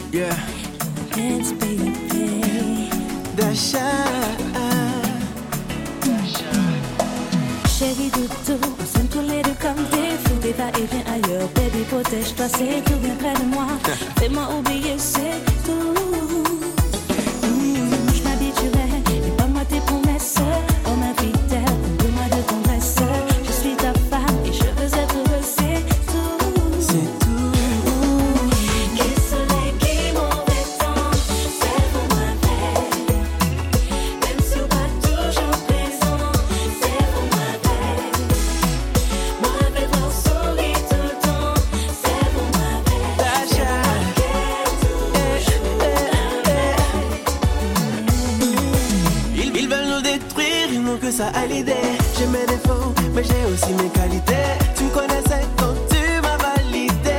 Yeah. Dance, baby. Dasha. Chérie doudou, on s'aime tous les deux comme des fous. Des va-et-vient ailleurs, baby, protège-toi, c'est tout bien près de moi. Fais-moi oublier, c'est tout. Je m'habituerai, et pas moi tes promesses. Comme un fidèle, donne-moi de tendresse. Je suis ta femme et je veux être heureux, c'est tout. C'est tout. Quel soleil qui m'aurait tant, c'est pour ma veille. Même si on pas toujours présent, c'est pour ma veille. Moi, avec mon sourire tout le temps, c'est pour ma veille. Dasha. Ils veulent nous détruire, ils n'ont que ça à l'idée. J'ai mes défauts, mais j'ai aussi mes qualités. Tu me connaissais quand tu m'as validé.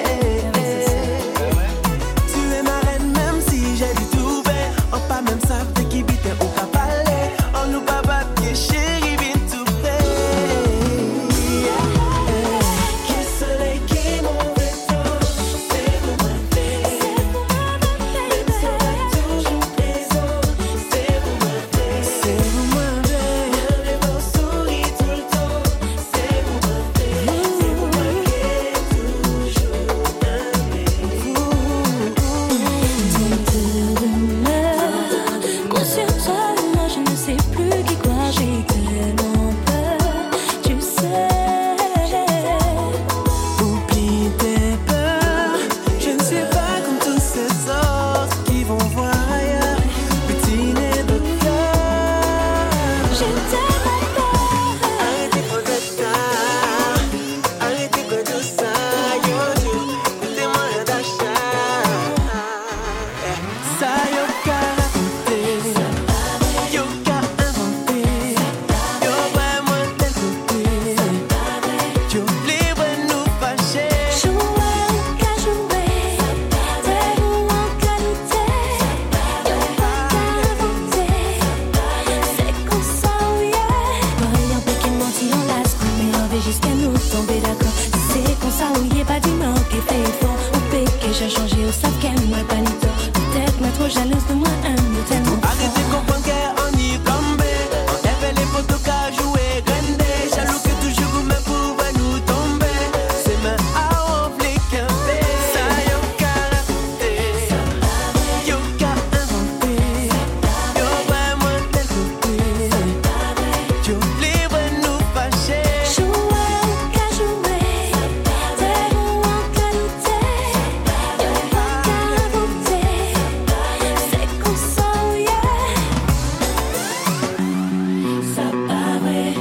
Tu es ma reine, même si j'ai du tout fait. On pas même savent de qui bite ou pas parler. On nous pas papier, chérie, vite tout fait. Quel soleil qui m'aurait tant, c'est pour ma veille. Même si on pas toujours présent, c'est pour ma veille. C'est pour ma veille. Avec mon sourire tout le temps, c'est pour ma veille. C'est pour ma veille, toujours Consciente, je ne sais plus qui croire, j'ai tellement peur, tu sais. Oublie tes peurs. Je ne suis pas comme tous ces autres qui vont voir ailleurs. Petit nez de cœur. J'ai tellement peur. Arrêtez pour de ça. Arrêtez pour tout ça. Yo, yo. Écoutez-moi, Dasha. Ça, yo, qu'à raconter. Yo, qu'à inventer. Yo, vraiment tel côté. Yo, libre nous fâcher. Jouer ou qu'à jouer, tel ou en qualité, y'a pas qu'à inventer, c'est comme ça ou yeah. Pareil un peu qui menti en lasse, mais on veut jusqu'à nous tomber d'accord. C'est comme ça ou yeah, pas du non qui fait fort, ou péché, j'ai changé au sac qu'elle m'a pas ni tort. Peut-être mais trop jalouse de moi, mais tellement Arrêtez de comprendre qu'on y tombe. On fait les photos qu'à jouer grande. Jaloux que toujours mais pour nous tomber. C'est ma on flic un peu. Ça yo qu'à raconter. Yo qu'à inventer. Yo vraiment tel côté. Yo libre nous fâcher. jouer ou qu'à jouer, tel ou en qualité, y'a pas qu'à inventer, c'est comme ça ou yeah. Ça paraît.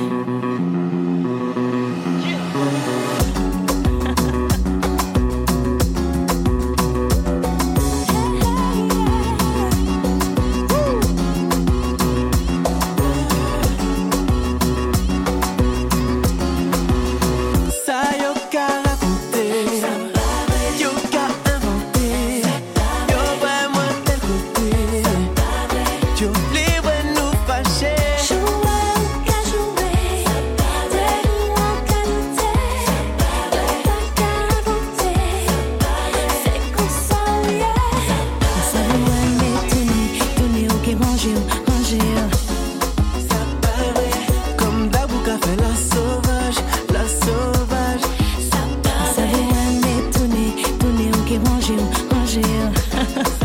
Ça yo qu'à raconter. Yo qu'à inventer. Yo vraiment tel côté. Yo libre nous fâcher. Jouer ou qu'à jouer, tel ou en qualité, y'a pas qu'à inventer, c'est comme ça ou yeah. Ça veut aimer tourner ou qui ranger. Ça paraît comme Dabouka fait la sauvage, la sauvage. Ça veut aimer tourner ou qui ranger.